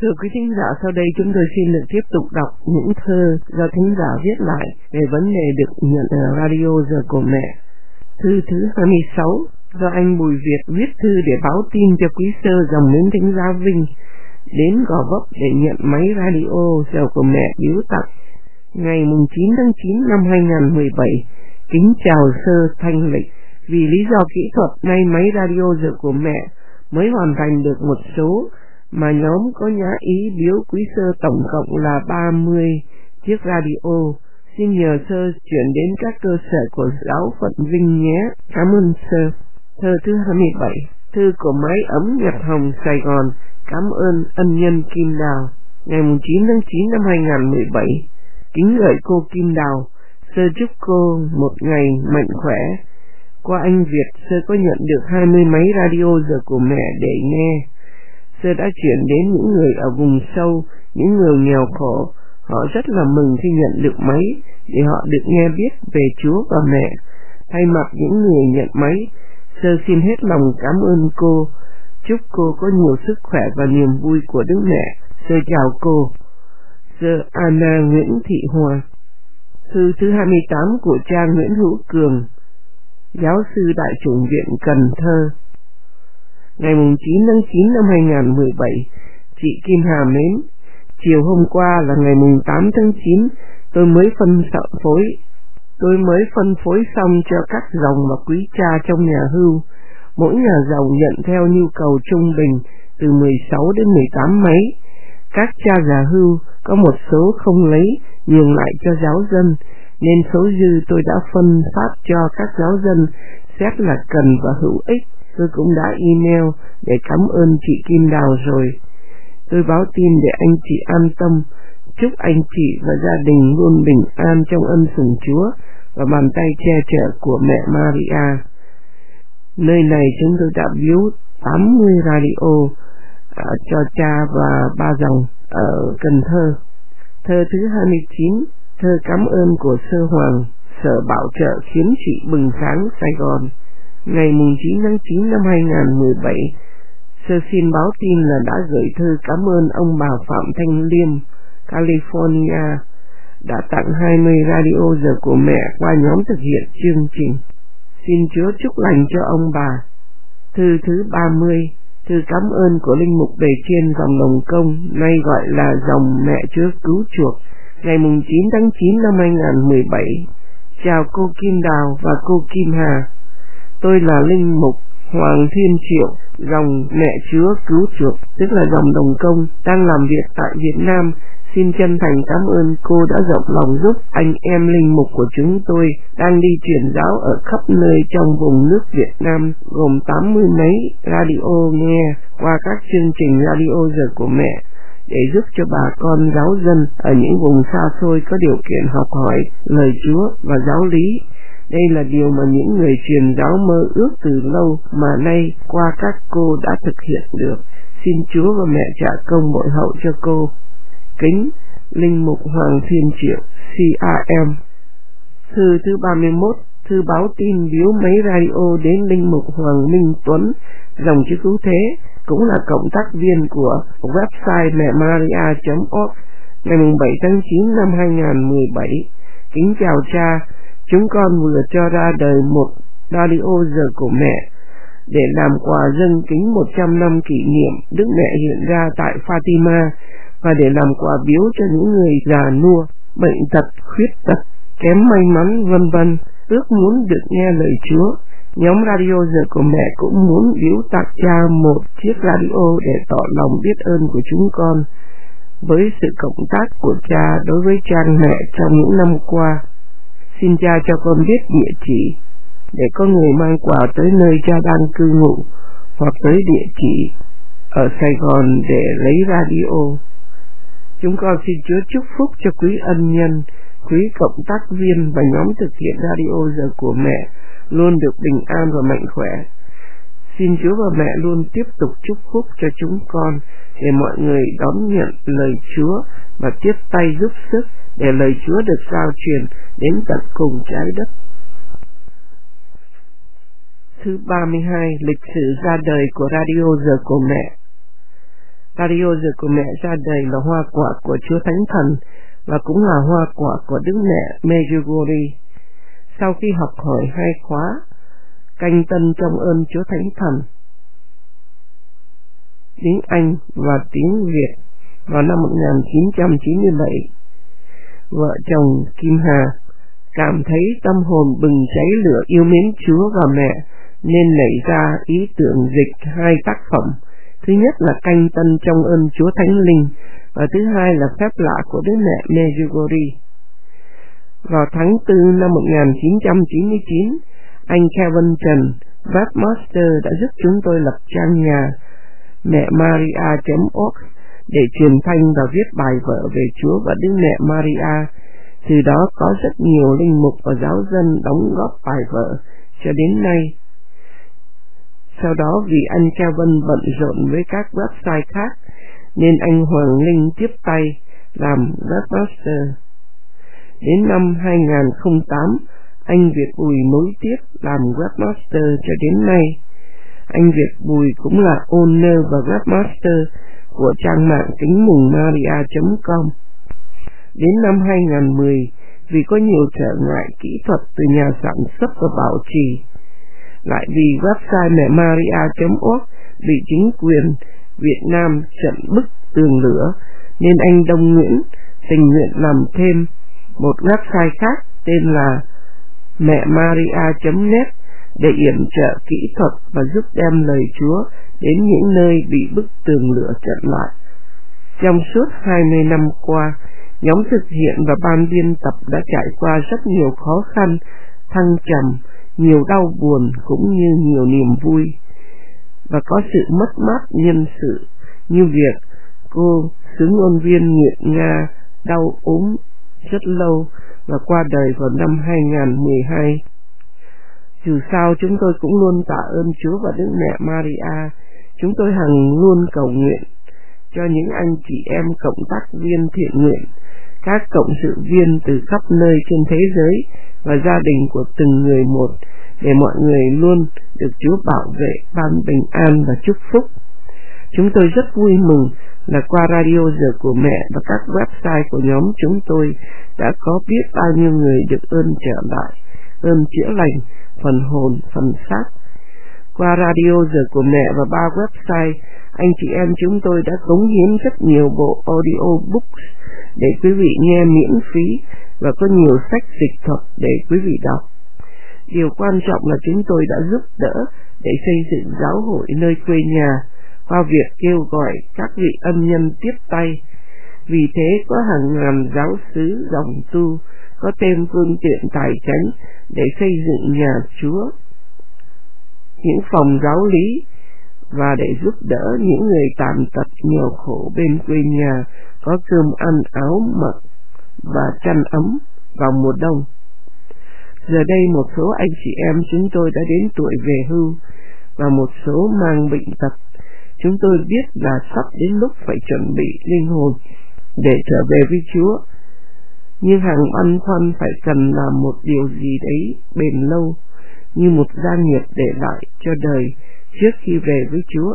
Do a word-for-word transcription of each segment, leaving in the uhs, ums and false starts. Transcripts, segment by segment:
Thưa quý thính giả, sau đây chúng tôi xin được tiếp tục đọc những thơ do thính giả viết lại về vấn đề được nhận ở Radio Giờ của Mẹ. Thư thứ hai mươi sáu do anh Bùi Việt viết thư để báo tin cho quý sơ dòng mến thính giá Vinh đến Gò Vấp để nhận máy Radio Giờ của Mẹ biếu tặng. Ngày chín tháng chín năm hai nghìn không trăm mười bảy, kính chào sơ thanh lịch. Vì lý do kỹ thuật, nay máy Radio Giờ của Mẹ mới hoàn thành được một số mà nhóm có nhã ý biếu quý sơ tổng cộng là ba mươi chiếc radio. Xin nhờ sơ chuyển đến các cơ sở của giáo phận Vinh nhé. Cảm ơn sơ. Thơ thứ hai mươi bảy, thư của máy ấm Nhật Hồng Sài Gòn. Cảm ơn ân nhân Kim Đào. Ngày chín tháng chín năm hai nghìn không trăm mười bảy, kính gửi cô Kim Đào, sơ chúc cô một ngày mạnh khỏe. Qua anh Việt, sơ có nhận được hai mươi máy radio Giờ của Mẹ để nghe. Sơ đã chuyển đến những người ở vùng sâu, những người nghèo khổ. Họ rất là mừng khi nhận được máy để họ được nghe biết về Chúa và Mẹ. Thay mặt những người nhận máy, sơ xin hết lòng cảm ơn cô. Chúc cô có nhiều sức khỏe và niềm vui của Đức Mẹ. Sơ chào cô. Sơ Anna Nguyễn Thị Hòa. Thư thứ hai mươi tám của cha Nguyễn Hữu Cường, giáo sư Đại chủng viện Cần Thơ. Ngày chín tháng chín năm hai nghìn không trăm mười bảy, chị Kim Hà mến, chiều hôm qua là ngày tám tháng chín, tôi mới phân phối tôi mới phân phối xong cho các dòng và quý cha trong nhà hưu. Mỗi nhà giàu nhận theo nhu cầu trung bình từ mười sáu đến mười tám máy. Các cha già hưu có một số không lấy, nhường lại cho giáo dân, nên số dư tôi đã phân phát cho các giáo dân xét là cần và hữu ích. Tôi cũng đã email để cảm ơn chị Kim Đào rồi. Tôi báo tin để anh chị an tâm. Chúc anh chị và gia đình luôn bình an trong ân sủng Chúa và bàn tay che chở của mẹ Maria. Nơi này chúng tôi đã biếu tám mươi radio à, cho cha và ba dòng ở Cần Thơ. Thơ thứ hai mươi chín, thơ cảm ơn của Sơ Hoàng, Sở Bảo trợ khiến chị bừng sáng Sài Gòn. Ngày chín tháng chín năm hai nghìn không trăm mười bảy, sơ xin báo tin là đã gửi thư cảm ơn ông bà Phạm Thanh Liêm, California, đã tặng hai mươi radio Giờ của Mẹ qua nhóm thực hiện chương trình. Xin Chúa chúc lành cho ông bà. Thư thứ ba mươi, thư cảm ơn của linh mục bề trên dòng Đồng Công, nay gọi là dòng Mẹ Chúa Cứu Chuộc. Ngày chín tháng chín năm hai nghìn không trăm mười bảy, chào cô Kim Đào và cô Kim Hà. Tôi là linh mục Hoàng Thiên Triệu, dòng Mẹ Chúa Cứu Chuộc, tức là dòng Đồng Công, đang làm việc tại Việt Nam. Xin chân thành cảm ơn cô đã rộng lòng giúp anh em linh mục của chúng tôi đang đi truyền giáo ở khắp nơi trong vùng nước Việt Nam, gồm tám mươi máy radio nghe qua các chương trình radio Giờ của Mẹ, để giúp cho bà con giáo dân ở những vùng xa xôi có điều kiện học hỏi lời Chúa và giáo lý. Đây là điều mà những người truyền giáo mơ ước từ lâu mà nay qua các cô đã thực hiện được. Xin Chúa và Mẹ trả công bội hậu cho cô. Kính linh mục Hoàng Thiên Triệu, xê rờ em. Thư thứ ba mươi mốt, thư báo tin biếu máy radio đến linh mục Hoàng Minh Tuấn, dòng Chúa Cứu Thế, cũng là cộng tác viên của website mẹ maria chấm org. Ngày bảy tháng chín năm hai nghìn không trăm mười bảy. Kính chào cha, chúng con vừa cho ra đời một radio Giờ của Mẹ để làm quà dâng kính một trăm năm kỷ niệm Đức Mẹ hiện ra tại Fatima, và để làm quà biếu cho những người già nua, bệnh tật, khuyết tật, kém may mắn, vân vân, ước muốn được nghe lời Chúa. Nhóm radio Giờ của Mẹ cũng muốn biếu tặng cha một chiếc radio để tỏ lòng biết ơn của chúng con với sự cộng tác của cha đối với trang mẹ trong những năm qua. Xin cha cho con biết địa chỉ để có người mang quà tới nơi cha đang cư ngụ, hoặc tới địa chỉ ở Sài Gòn để lấy radio. Chúng con xin Chúa chúc phúc cho quý ân nhân, quý cộng tác viên và nhóm thực hiện radio Giờ của Mẹ luôn được bình an và mạnh khỏe. Xin Chúa và Mẹ luôn tiếp tục chúc phúc cho chúng con để mọi người đón nhận lời Chúa và tiếp tay giúp sức để lời Chúa được giao truyền đến tận cùng trái đất. Thứ ba mươi hai, lịch sử ra đời của radio Giờ của Mẹ. Radio Giờ Của Mẹ ra đời là hoa quả của Chúa Thánh Thần và cũng là hoa quả của Đức Mẹ Medjugorje. Sau khi học hỏi hai khóa canh tân trong ơn Chúa Thánh Thần, tiếng Anh và tiếng Việt vào năm một nghìn chín trăm chín mươi bảy, vợ chồng Kim Hà cảm thấy tâm hồn bừng cháy lửa yêu mến Chúa và mẹ, nên nảy ra ý tưởng dịch hai tác phẩm. Thứ nhất là canh tân trong ơn Chúa Thánh Linh, và thứ hai là phép lạ của Đức Mẹ Medjugorje. Vào tháng tư năm một nghìn chín trăm chín mươi chín, anh Kevin Trần, webmaster, đã giúp chúng tôi lập trang nhà mẹ maria chấm org để truyền thanh và viết bài vở về Chúa và Đức Mẹ Maria. Từ đó có rất nhiều linh mục và giáo dân đóng góp bài vở cho đến nay. Sau đó vì anh Kevin bận rộn với các website khác, nên anh Hoàng Linh tiếp tay làm webmaster. Đến năm hai nghìn không trăm lẻ tám, anh Việt Bùi nối tiếp làm webmaster cho đến nay. Anh Việt Bùi cũng là owner và webmaster của trang mạng kính mừng maria chấm com. Đến năm hai nghìn không trăm mười, vì có nhiều trở ngại kỹ thuật từ nhà sản xuất và bảo trì, lại vì website mẹ maria chấm org bị chính quyền Việt Nam chặn bức tường lửa, nên anh Đông Nguyễn tình nguyện làm thêm một website khác tên là mẹ maria chấm net để yểm trợ kỹ thuật và giúp đem lời Chúa đến những nơi bị bức tường lửa chặn lại. Trong suốt hai mươi năm qua, nhóm thực hiện và ban biên tập đã trải qua rất nhiều khó khăn, thăng trầm, nhiều đau buồn cũng như nhiều niềm vui, và có sự mất mát nhân sự như việc cô sứ ngôn viên Nguyệt Nga đau ốm rất lâu và qua đời vào năm hai nghìn không trăm mười hai. Dù sao, chúng tôi cũng luôn tạ ơn Chúa và Đức Mẹ Maria. Chúng tôi hằng luôn cầu nguyện cho những anh chị em cộng tác viên thiện nguyện, các cộng sự viên từ khắp nơi trên thế giới và gia đình của từng người một, để mọi người luôn được Chúa bảo vệ, ban bình an và chúc phúc. Chúng tôi rất vui mừng là qua Radio Giờ Của Mẹ và các website của nhóm chúng tôi đã có biết bao nhiêu người được ơn trở lại, ơn chữa lành, phần hồn, phần xác. Qua Radio Giờ Của Mẹ và ba website, anh chị em chúng tôi đã cống hiến rất nhiều bộ audio books để quý vị nghe miễn phí, và có nhiều sách dịch thuật để quý vị đọc. Điều quan trọng là chúng tôi đã giúp đỡ để xây dựng giáo hội nơi quê nhà qua việc kêu gọi các vị ân nhân tiếp tay. Vì thế có hàng ngàn giáo xứ dòng tu có thêm phương tiện tài chánh để xây dựng nhà Chúa, những phòng giáo lý, và để giúp đỡ những người tàn tật nghèo khổ bên quê nhà có cơm ăn, áo mặc và chăn ấm vào mùa đông. Giờ đây một số anh chị em chúng tôi đã đến tuổi về hưu và một số mang bệnh tật. Chúng tôi biết là sắp đến lúc phải chuẩn bị linh hồn để trở về với Chúa, nhưng hàng băn khoăn phải cần làm một điều gì đấy bền lâu, như một gia nghiệp để lại cho đời trước khi về với Chúa.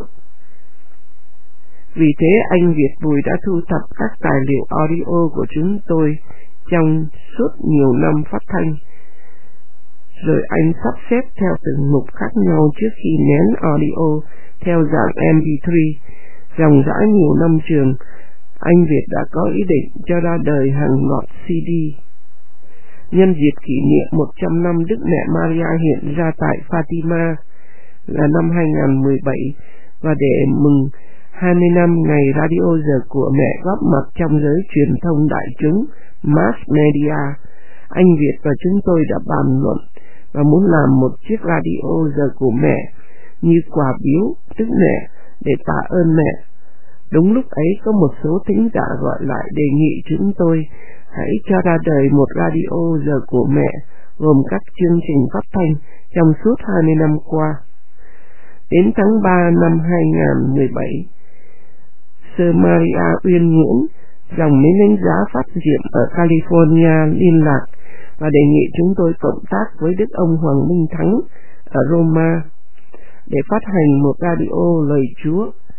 Vì thế anh Việt Bùi đã thu thập các tài liệu audio của chúng tôi trong suốt nhiều năm phát thanh, rồi anh sắp xếp theo từng mục khác nhau trước khi nén audio theo dạng em pê ba. Dòng dã nhiều năm trường, anh Việt đã có ý định cho ra đời hàng loạt xê đê. Nhân dịp kỷ niệm một trăm năm Đức Mẹ Maria hiện ra tại Fatima là năm hai nghìn không trăm mười bảy, và để mừng hai mươi năm ngày Radio Giờ Của Mẹ góp mặt trong giới truyền thông đại chúng mass media, anh Việt và chúng tôi đã bàn luận và muốn làm một chiếc radio Giờ Của Mẹ như quà biếu Đức Mẹ để tạ ơn mẹ. Đúng lúc ấy có một số thính giả gọi lại đề nghị chúng tôi hãy cho ra đời một radio Giờ Của Mẹ gồm các chương trình phát thanh trong suốt hai mươi năm qua. Đến tháng ba năm hai nghìn không trăm mười bảy, Sơ Maria Uyên Nguyễn, dòng mấy đánh giá phát diệm ở California liên lạc và đề nghị chúng tôi cộng tác với Đức ông Hoàng Minh Thắng ở Roma để phát hành một radio lời Chúa.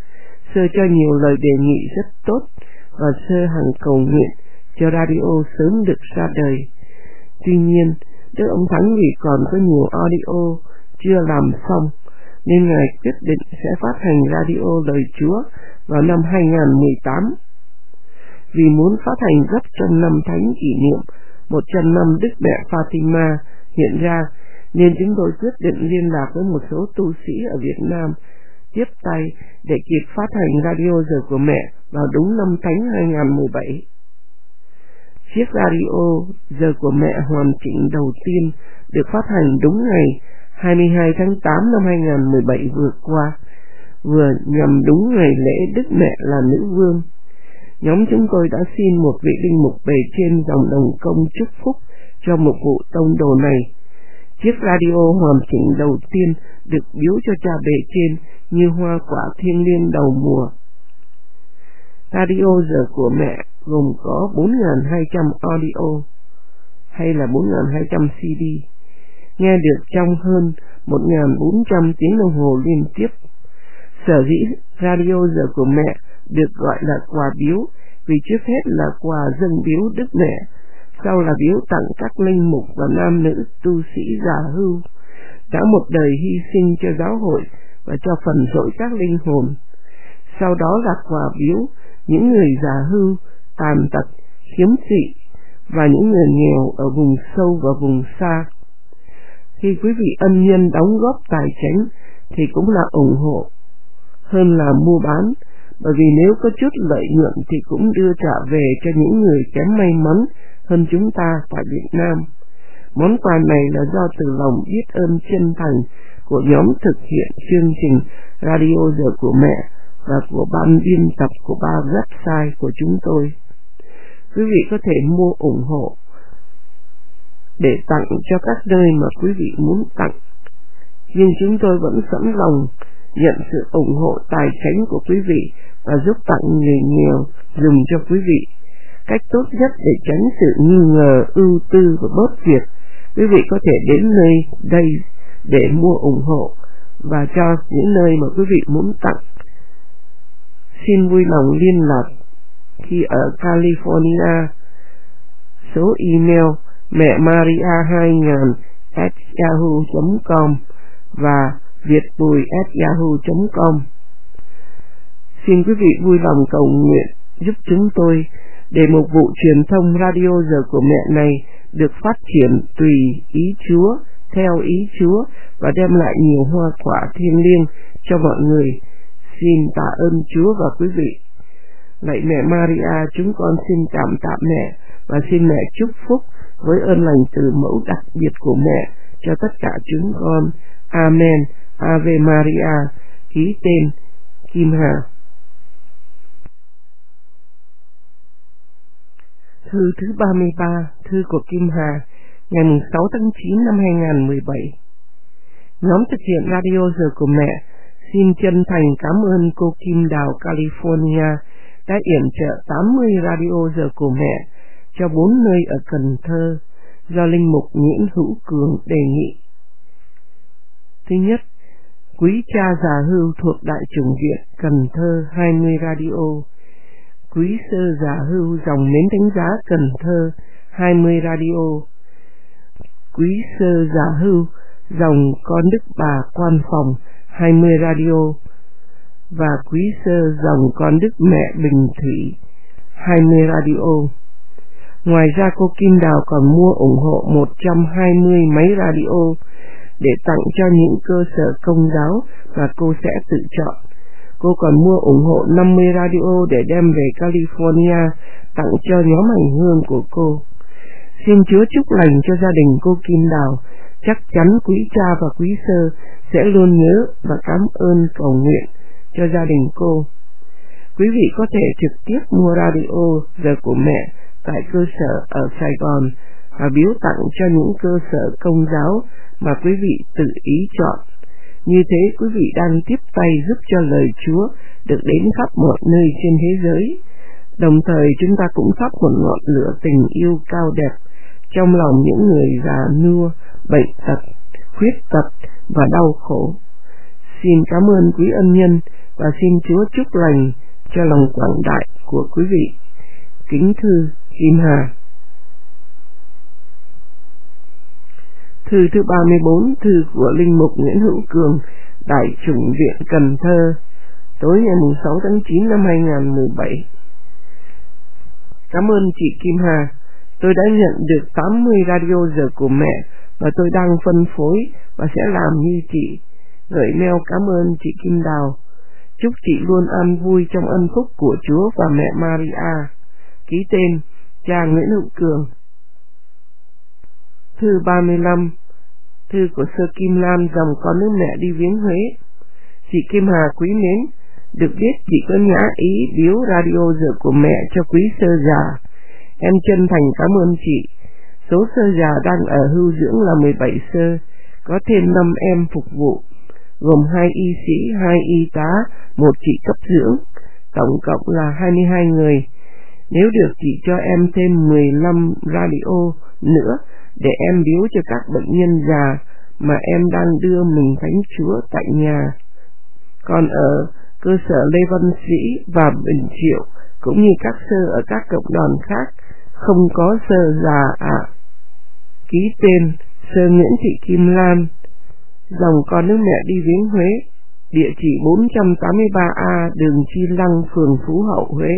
Sơ cho nhiều lời đề nghị rất tốt và Sơ hằng cầu nguyện cho radio sớm được ra đời. Tuy nhiên, Đức ông Thánh vì còn có nhiều audio chưa làm xong, nên Ngài quyết định sẽ phát hành radio lời Chúa vào năm hai nghìn không trăm mười tám. Vì muốn phát hành gấp trong năm thánh kỷ niệm một trăm năm Đức Mẹ Fatima hiện ra, nên chúng tôi quyết định liên lạc với một số tu sĩ ở Việt Nam tiếp tay để kịp phát hành radio giờ của mẹ vào đúng năm thánh hai nghìn không trăm mười bảy. Chiếc radio giờ của mẹ hoàn chỉnh đầu tiên được phát hành đúng ngày hai mươi hai tháng tám năm hai nghìn không trăm mười bảy vừa qua, vừa nhằm đúng ngày lễ Đức Mẹ là Nữ Vương. Nhóm chúng tôi đã xin một vị linh mục bề trên dòng đồng công chúc phúc cho một vụ tông đồ này. Chiếc radio hoàn chỉnh đầu tiên được biếu cho cha bề trên như hoa quả thiêng liêng đầu mùa. Radio giờ của mẹ gồm có bốn nghìn hai trăm audio hay là bốn nghìn hai trăm xê đê, nghe được trong hơn một nghìn bốn trăm tiếng đồng hồ liên tiếp. Sở dĩ radio giờ của mẹ được gọi là quà biếu vì trước hết là quà dâng biếu Đức Mẹ, sau là biếu tặng các linh mục và nam nữ tu sĩ già hưu đã một đời hy sinh cho giáo hội và cho phần dội các linh hồn. Sau đó là quà biếu những người già hưu, tàn tật, khiếm thị và những người nghèo ở vùng sâu và vùng xa. Khi quý vị ân nhân đóng góp tài chánh thì cũng là ủng hộ hơn là mua bán, bởi vì nếu có chút lợi nhuận thì cũng đưa trả về cho những người kém may mắn hơn chúng ta tại Việt Nam. Món quà này là do từ lòng biết ơn chân thành của nhóm thực hiện chương trình Radio Giờ của Mẹ và của ban biên tập của ba website của chúng tôi. Quý vị có thể mua ủng hộ để tặng cho các nơi mà quý vị muốn tặng, nhưng chúng tôi vẫn sẵn lòng nhận sự ủng hộ tài chánh của quý vị và giúp tặng người nghèo dùng cho quý vị. Cách tốt nhất để tránh sự nghi ngờ, ưu tư và bớt việc, quý vị có thể đến nơi đây để mua ủng hộ và cho những nơi mà quý vị muốn tặng. Xin vui lòng liên lạc khi ở California. Số email mẹ maria hai nghìn at yahoo chấm com và vietbùi at yahoo chấm com. Xin quý vị vui lòng cầu nguyện giúp chúng tôi để một vụ truyền thông radio giờ của mẹ này được phát triển tùy ý Chúa, theo ý Chúa và đem lại nhiều hoa quả thiêng liêng cho mọi người. Xin tạ ơn Chúa và quý vị. Lạy mẹ Maria, chúng con xin cảm tạ mẹ và xin mẹ chúc phúc với ơn lành từ mẫu đặc biệt của mẹ cho tất cả chúng con. Amen. Ave Maria. Ký tên Kim Hà. Thư thứ ba mươi ba, thư của Kim Hà, ngày sáu tháng chín năm hai nghìn không trăm mười bảy. Nhóm thực hiện radio giờ của mẹ xin chân thành cảm ơn cô Kim Đào California đã yểm trợ tám mươi radio giờ của mẹ cho bốn nơi ở Cần Thơ do linh mục Nguyễn Hữu Cường đề nghị. Thứ nhất, quý cha già hưu thuộc Đại chủng viện Cần Thơ hai mươi radio, quý sơ già hưu dòng Mến Thánh Giá Cần Thơ hai mươi radio, quý sơ già hưu dòng Con Đức Bà Quan Phòng hai mươi radio và quý sơ dòng Con Đức Mẹ Bình Thủy hai mươi radio. Ngoài ra cô Kim Đào còn mua ủng hộ một trăm hai mươi máy radio để tặng cho những cơ sở công giáo mà cô sẽ tự chọn. Cô còn mua ủng hộ năm mươi radio để đem về California tặng cho nhóm hành hương của cô. Xin Chúa chúc lành cho gia đình cô Kim Đào. Chắc chắn quý cha và quý sơ sẽ luôn nhớ và cảm ơn cầu nguyện cho gia đình cô. Quý vị có thể trực tiếp mua radio giờ của mẹ tại cơ sở ở Sài Gòn và biếu tặng cho những cơ sở công giáo mà quý vị tự ý chọn. Như thế quý vị đang tiếp tay giúp cho lời Chúa được đến khắp mọi nơi trên thế giới. Đồng thời chúng ta cũng thắp một ngọn lửa tình yêu cao đẹp trong lòng những người già nua, bệnh tật, khuyết tật và đau khổ. Xin cảm ơn quý ân nhân và xin Chúa chúc lành cho lòng quảng đại của quý vị. Kính thư Kim Hà. Thư thứ ba mươi bốn, thư của Linh Mục Nguyễn Hữu Cường, Đại chủng viện Cần Thơ, tối ngày sáu tháng chín năm hai nghìn không trăm mười bảy. Cảm ơn chị Kim Hà. Tôi đã nhận được tám mươi radio giờ của mẹ và tôi đang phân phối và sẽ làm như chị. Gửi mail cảm ơn chị Kim Đào. Chúc chị luôn an vui trong ân phúc của Chúa và mẹ Maria. Ký tên cha Nguyễn Hữu Cường. Thư ba mươi lăm, thư của Sơ Kim Lan, dòng con nước mẹ đi viếng Huế. Chị Kim Hà quý mến, được biết chị có nhã ý biếu radio giờ của mẹ cho quý sơ già. Em chân thành cảm ơn chị. Số sơ già đang ở hưu dưỡng là mười bảy sơ, có thêm năm em phục vụ, gồm hai y sĩ, hai y tá, một chị cấp dưỡng, tổng cộng là hai mươi hai người. Nếu được chị cho em thêm mười lăm radio nữa để em biếu cho các bệnh nhân già mà em đang đưa mình thánh Chúa tại nhà. Còn ở cơ sở Lê Văn Sĩ và Bình Triệu cũng như các sơ ở các cộng đoàn khác không có sơ già ạ. À. Ký tên Sơ Nguyễn Thị Kim Lan, dòng con nước mẹ đi viếng Huế, địa chỉ bốn trăm tám mươi ba A đường Chi Lăng, phường Phú Hậu, Huế.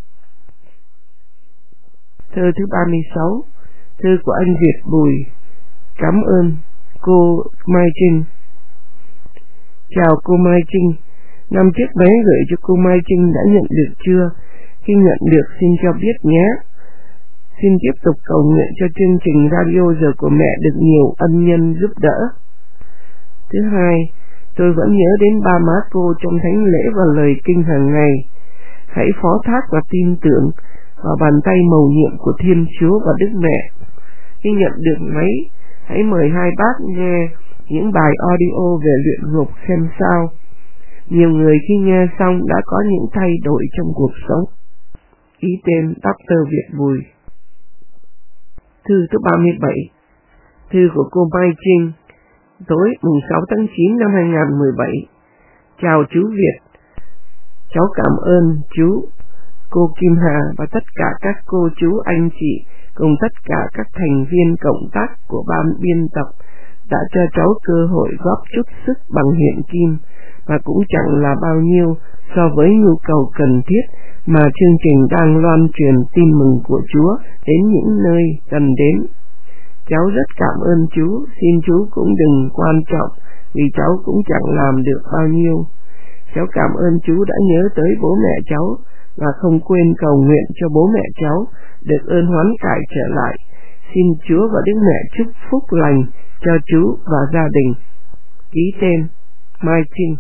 Thơ thứ ba mươi sáu, thư của anh Việt Bùi. Cảm ơn cô Mai Trinh. Chào cô Mai Trinh. Năm chiếc vé gửi cho cô Mai Trinh đã nhận được chưa? Khi nhận được xin cho biết nhé. Xin tiếp tục cầu nguyện cho chương trình radio giờ của mẹ được nhiều ân nhân giúp đỡ. Thứ hai, tôi vẫn nhớ đến ba má cô trong thánh lễ và lời kinh hàng ngày. Hãy phó thác và tin tưởng vào bàn tay mầu nhiệm của Thiên Chúa và Đức Mẹ. Khi nhận được máy, hãy mời hai bác nghe những bài audio về luyện ngục xem sao. Nhiều người khi nghe xong đã có những thay đổi trong cuộc sống. Ký tên Doctor Việt Bùi. Thư thứ ba mươi bảy, thư của cô Mai Trinh, tối mùng sáu tháng chín năm hai nghìn không trăm mười bảy. Chào chú Việt. Cháu cảm ơn chú, cô Kim Hà và tất cả các cô chú anh chị cùng tất cả các thành viên cộng tác của ban biên tập đã cho cháu cơ hội góp chút sức bằng hiện kim, và cũng chẳng là bao nhiêu so với nhu cầu cần thiết mà chương trình đang loan truyền tin mừng của Chúa đến những nơi cần đến. Cháu rất cảm ơn chú, xin chú cũng đừng quan trọng vì cháu cũng chẳng làm được bao nhiêu. Cháu cảm ơn chú đã nhớ tới bố mẹ cháu và không quên cầu nguyện cho bố mẹ cháu được ơn hoán cải trở lại. Xin Chúa và Đức Mẹ chúc phúc lành cho chú và gia đình. Ký tên Mai Trinh.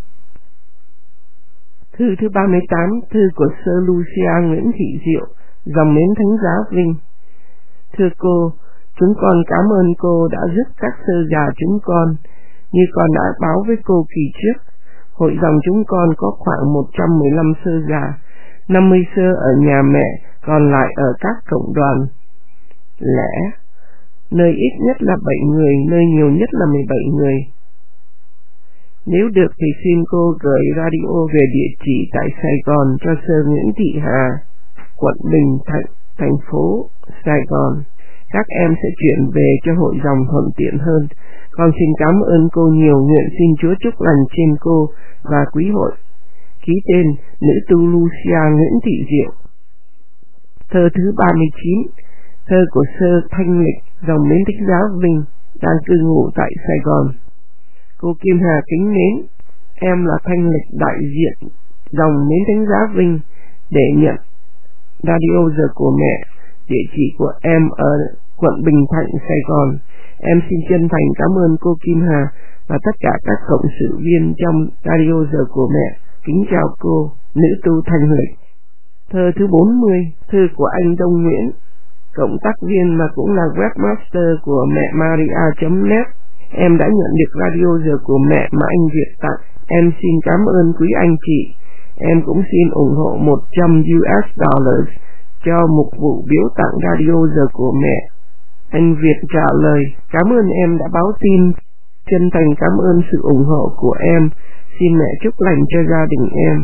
Thư thứ ba mươi tám, thư của Sơ Lucia Nguyễn Thị Diệu, dòng mến Thánh Giá Vinh. Thưa cô, chúng con cảm ơn cô đã giúp các sơ già chúng con. Như con đã báo với cô kỳ trước, hội dòng chúng con có khoảng một trăm mười lăm sơ già, năm mươi sơ ở nhà mẹ, còn lại ở các cộng đoàn lẻ, nơi ít nhất là bảy người, nơi nhiều nhất là mười bảy người. Nếu được thì xin cô gửi radio về địa chỉ tại Sài Gòn cho Sơ Nguyễn Thị Hà, quận Bình Thạnh, thành phố Sài Gòn. Các em sẽ chuyển về cho hội dòng thuận tiện hơn. Con xin cảm ơn cô nhiều, nguyện xin Chúa chúc lành trên cô và quý hội. Ký tên nữ tu Lucia Nguyễn Thị Diệu. Thơ thứ ba mươi chín, thơ của Sơ Thanh Lịch, dòng mến Thích Giáo Vinh, đang cư ngụ tại Sài Gòn. Cô Kim Hà kính mến, em là Thanh Lịch đại diện dòng mến Thánh Giá Vinh để nhận radio giờ của mẹ. Địa chỉ của em ở quận Bình Thạnh, Sài Gòn. Em xin chân thành cảm ơn cô Kim Hà và tất cả các cộng sự viên trong radio giờ của mẹ. Kính chào cô, nữ tu Thanh Lịch. Thơ thứ bốn mươi, thư của anh Đông Nguyễn, cộng tác viên mà cũng là webmaster của mẹ Maria chấm net. Em đã nhận được radio giờ của mẹ mà anh Việt tặng. Em xin cảm ơn quý anh chị. Em cũng xin ủng hộ một trăm u ét dollars cho mục vụ biếu tặng radio giờ của mẹ. Anh Việt trả lời, cảm ơn em đã báo tin. Chân thành cảm ơn sự ủng hộ của em. Xin mẹ chúc lành cho gia đình em.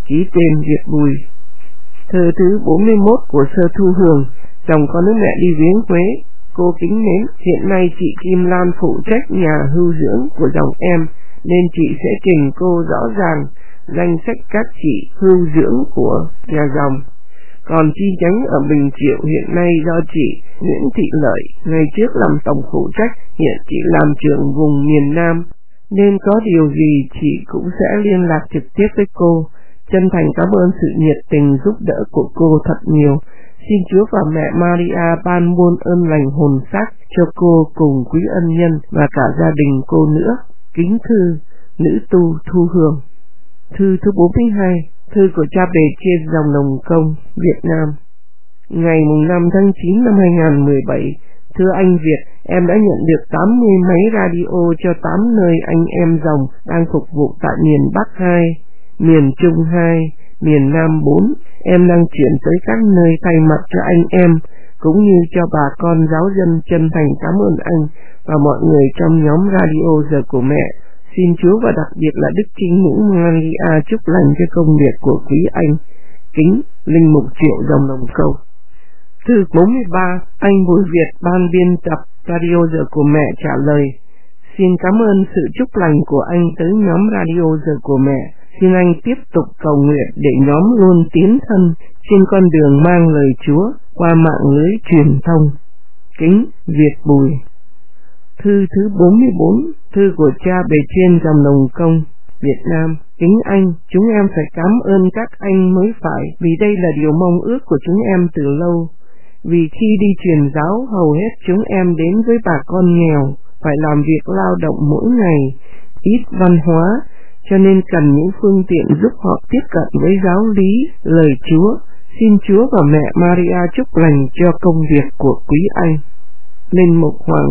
Ký tên Việt Bùi. Thơ thứ bốn mươi mốt của Sơ Thu Hường. Chồng con nước mẹ đi viếng Huế. Cô kính mến, hiện nay chị Kim Lan phụ trách nhà hưu dưỡng của dòng em, nên chị sẽ trình cô rõ ràng danh sách các chị hưu dưỡng của nhà dòng. Còn chi nhánh ở Bình Triệu hiện nay do chị Nguyễn Thị Lợi ngày trước làm tổng phụ trách, hiện chị làm trưởng vùng miền Nam, nên có điều gì chị cũng sẽ liên lạc trực tiếp với cô. Chân thành cảm ơn sự nhiệt tình giúp đỡ của cô thật nhiều. Xin Chúa và mẹ Maria ban muôn ơn lành hồn xác cho cô cùng quý ân nhân và cả gia đình cô nữa. Kính thư nữ tu Thu Hường. Thư thứ bốn mươi hai. Thư của cha bề trên dòng Nồng Công, Việt Nam. Ngày năm tháng chín năm hai nghìn không trăm mười bảy, thưa anh Việt, em đã nhận được tám mươi máy radio cho tám nơi anh em dòng đang phục vụ tại miền Bắc hai, miền Trung hai, miền Nam bốn. Em đang chuyển tới các nơi thay mặt cho anh em, cũng như cho bà con giáo dân chân thành cảm ơn anh và mọi người trong nhóm radio Giờ của Mẹ. Xin Chúa và đặc biệt là Đức Trinh Nữ Maria chúc lành cho công việc của quý anh. Kính Linh Mục Triệu dòng Nồng Câu. Thư bốn mươi ba. Anh Bùi Việt, ban biên tập Radio Giờ của Mẹ trả lời: Xin cảm ơn sự chúc lành của anh tới nhóm Radio Giờ của Mẹ. Xin anh tiếp tục cầu nguyện để nhóm luôn tiến thân trên con đường mang lời Chúa qua mạng lưới truyền thông. Kính Việt Bùi. Thư thứ bốn mươi bốn. Thư của cha bề trên dòng Nồng Công, Việt Nam. Kính anh, chúng em phải cảm ơn các anh mới phải, vì đây là điều mong ước của chúng em từ lâu. Vì khi đi truyền giáo, hầu hết chúng em đến với bà con nghèo, phải làm việc lao động mỗi ngày, ít văn hóa, cho nên cần những phương tiện giúp họ tiếp cận với giáo lý, lời Chúa. Xin Chúa và mẹ Maria chúc lành cho công việc của quý anh. Linh Mục Hoàng